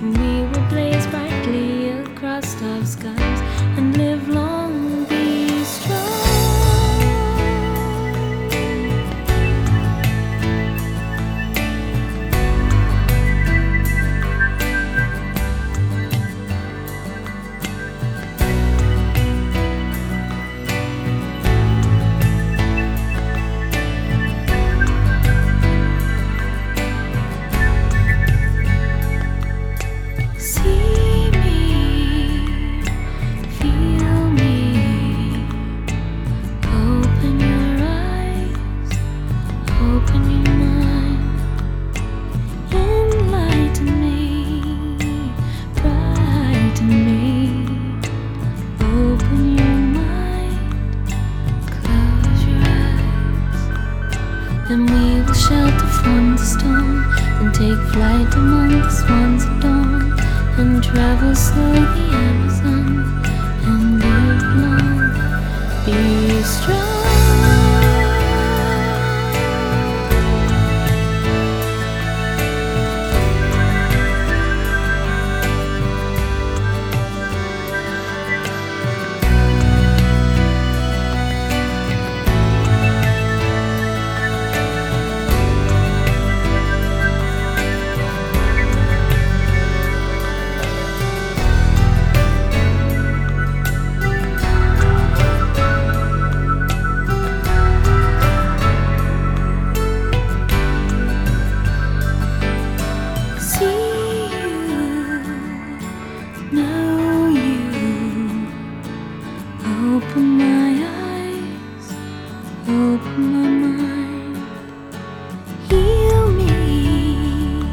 and we will blaze brightly across dark skies and live long, be strong. See me, feel me, open your eyes, open your mind, enlighten me, brighten me, open your mind, close your eyes. Then we will shelter from the storm and take flight among the swans at dawn, and travel slow the Amazon and live long, be strong. Know you, open my eyes, open my mind, heal me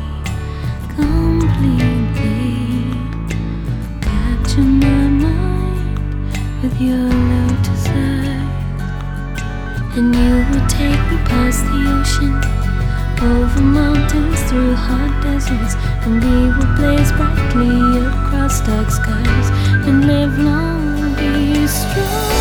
completely, capture my mind with your lotus eyes, and you will take me past the ocean, over mountains, through hot deserts, and we will blaze brightly across dark skies and live long, be strong.